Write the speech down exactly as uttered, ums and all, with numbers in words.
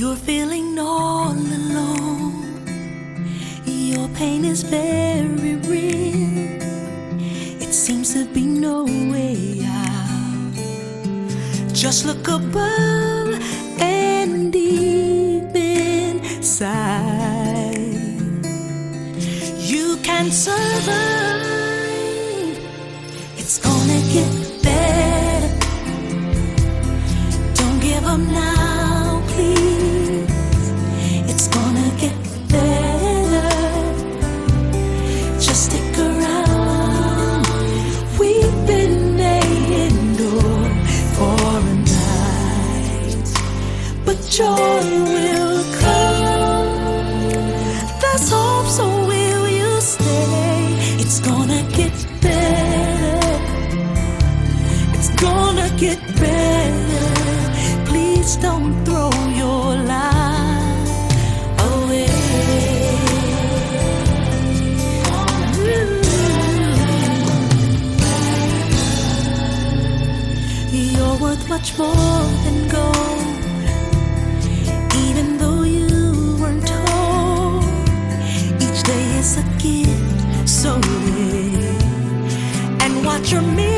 You're feeling all alone. Your pain is very real. It seems to be no way out. Just look above and deep inside. You can survive. It's gonna get better. Don't give up now, please. It's gonna get better. Just stick around. We've been made endure for a night, but joy will come. There's hope, so will you stay? It's gonna get better. It's gonna get better. Please don't throw your life away. You're worth much more than gold, even though you weren't told. Each day is a gift, so live and watch your mirror.